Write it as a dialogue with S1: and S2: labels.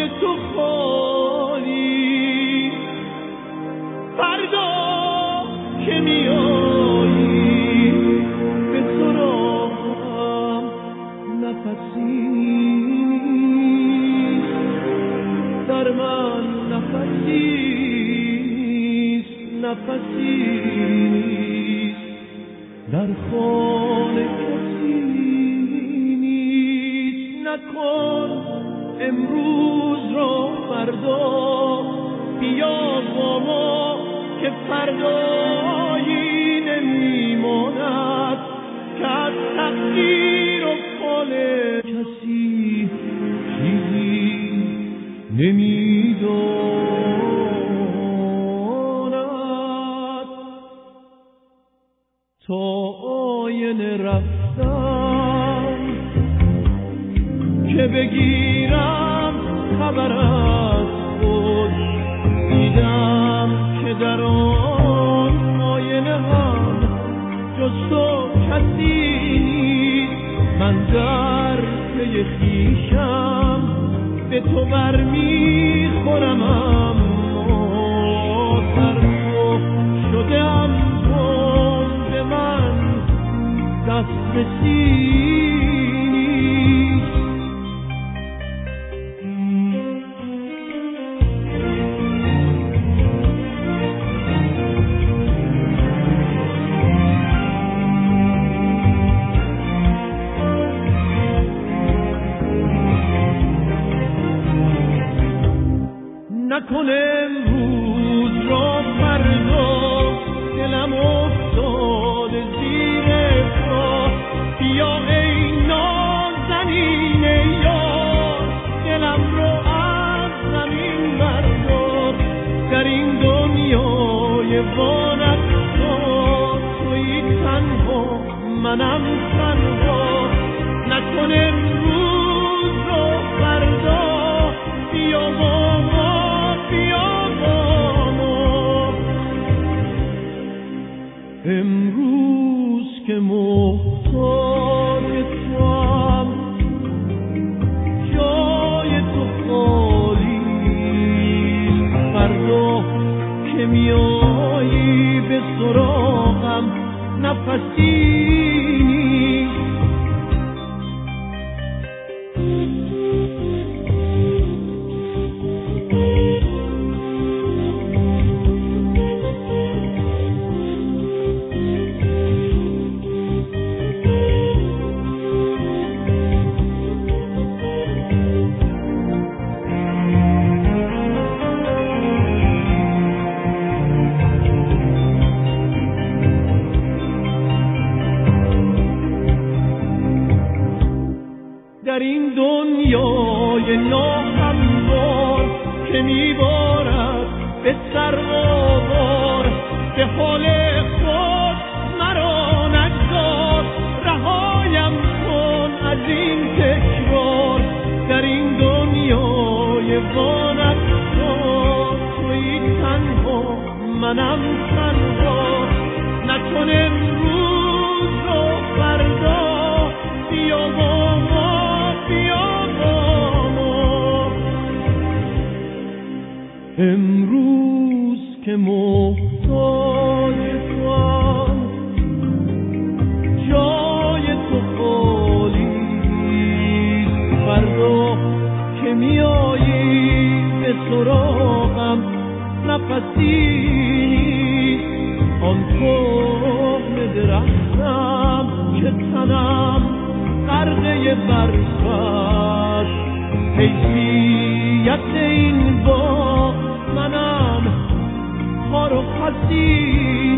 S1: تو خالی، فردا که میایی به سراغم نفسی در من، نفسیست در خانه کسی نیست. نکن امروز رو فردا، بیا با ما که فردایی نمیماند که از تقدیر و فال کسی چیزی نمیداند. تا آینه رفتم که بگیرم خبر از خود، دیدم که در آن آینه هم جز تو کسی نیست. من در پی خویشم به تو برمیخورم، اما سر تو شدم به من دست رسی. نکن امروز را فردا، دلم افتاد زیر پا. بیا ای نازنین یار، دلم رو از زمین بردار. در این دنیای وانگذار تویی تنها، منم تنها. نکن امروز را فردا، بیا با ما، امروز که محتاج توام، جای تو خالی. فردا که میایی به سراغم نفسی نیست. در این دنیای ناهموار که میبارد به سر و بار، به حال خود مرا نگذار. رهایم کن از این تکرار، در این دنیای وانگذار تویی تنها، منم تنها. نکن امروز رو فردا، بیا با ما، امروز که محتاج توام، جای تو خالی. فردا که میایی به سراغم نفسی نیست. آن کهنه درختم که تنم غرقه برفش، حیثیت این باغ منم خار و خسی.